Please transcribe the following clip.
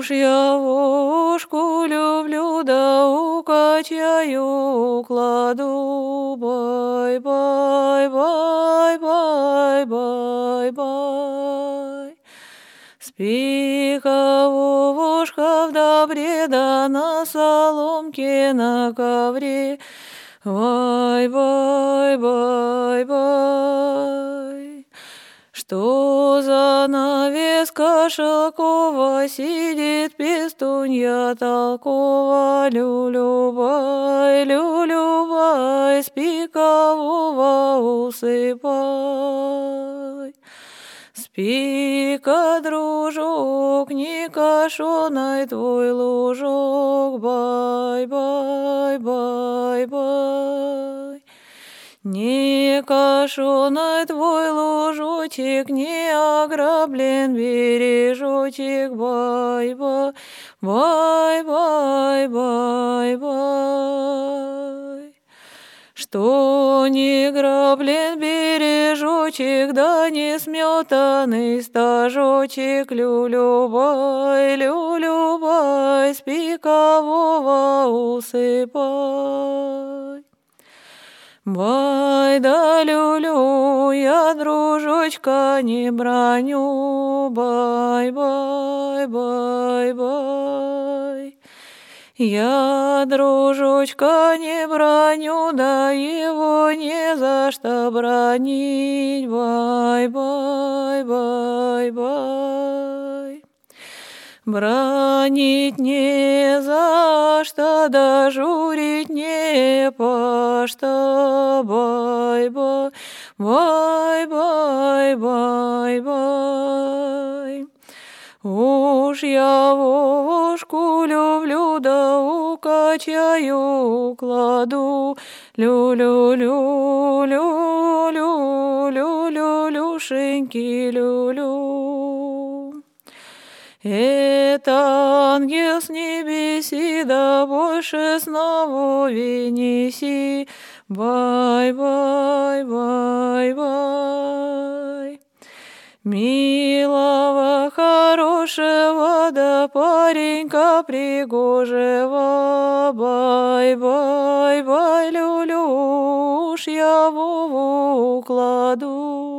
Уж я Вовушку люблю, да укачаю, кладу. Бай-бай, бай-бай, бай-бай. Спи-ка, Вовушка, в добре, да на соломке, на ковре. Бай-бай, бай-бай. Что за навеска шелкова, сидит пестунья толкова. Люлю-бай, люлю-бай, спи-ка, Вова, усыпай. Спи-ка, дружок, не кашеный твой лужок. Бай-бай, бай-бай. Не кашеный твой лужочек, не ограблен бережочек. Бай-бай, бай-бай, бай-бай. Что не граблен бережочек, да не сметанный стажочек. Люлю-бай, люлю-бай, спи-ка, Вова, усыпай. Бай да люлю, я дружочка не браню. Бай-бай, бай-бай. Я дружочка не браню, да его не за что бранить. Бай-бай, бай-бай. Бранить не за что, да журить не по что. Бай-бай, бай-бай, бай-бай. Уж я Вовушку люблю, да укачаю, кладу. Лю-лю-лю, лю-лю, лю-лю-люшеньки, лю-лю. Это ангел с небеси, да больше снова неси. Бай-бай, бай-бай. Милого, хорошего, да паренька пригожего. Бай-бай, бай, люлю, уж я Вову кладу.